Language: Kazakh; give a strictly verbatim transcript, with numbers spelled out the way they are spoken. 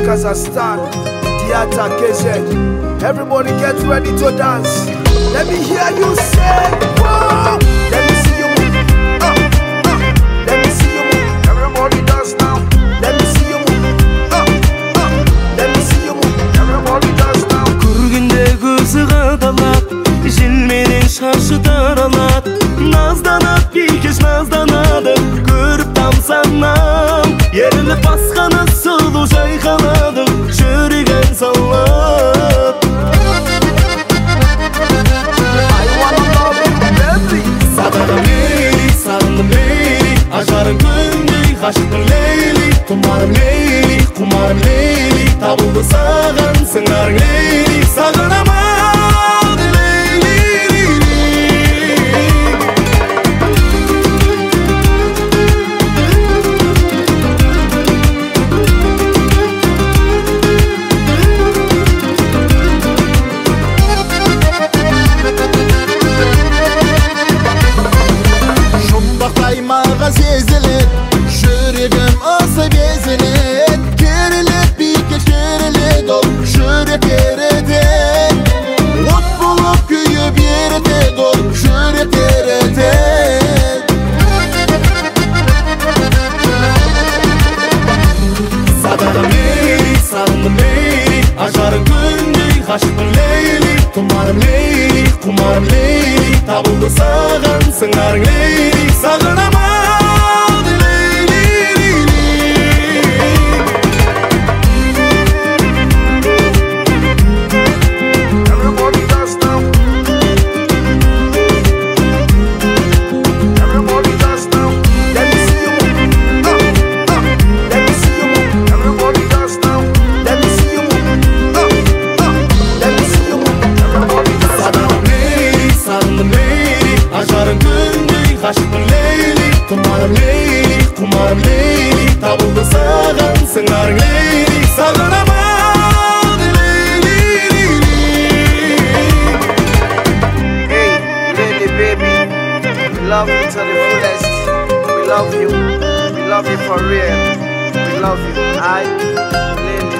Kazakhstan, Theater K Z. Everybody get ready to dance. Let me hear you say, whoa. Let me see you move. Uh, uh. Let me see you move. Everybody dance now. Let me see you move. Uh, uh. Let me see you move. Everybody dance now. Көргенде көзі қадалат, желменен шашы таралат. Назданат, бикеш назданады, көріп тамсанам. Еріліп басқаны сұлу жайқалады, жүрегін салат. Сағынам лейли, сағындым лейли, ажарым күндей, ғашықтым лейли. Тұмарым лейли, құмарым лейли, табылды саған сыңарың лейли. Сағынам алды лейли, лейли. Mağa sezilir, жүрегім ысы безілет. Керілет бейке керілет ол жүрек ерітет. От болып күйіп ерітет ол жүрек ерітет. Сағынам лейли, сағындым лейли, ажарым күндей, ғашықтым лейли. Тұмарым лейли, құмарым лейли, табылды саған сыңарың лейли. Сағынам алды лейли, лейли. Everybody dance now. Everybody dance now. Let me see you move. Uh, uh. Let me see you move. Everybody dance now. Let me see you move. Uh, uh. Let me see you move. Everybody dance now. Сағынам лейли, сағындым лейли, ажарым күндей, ғашықтым лейли. Тұмарым лейли, құмарым лейли, табылды саған сыңарың лейли. Сағынам алды лейли, лейли. Hey, Lily baby, we love you to the fullest. We love you. We love you for real. We love you. I, Lily.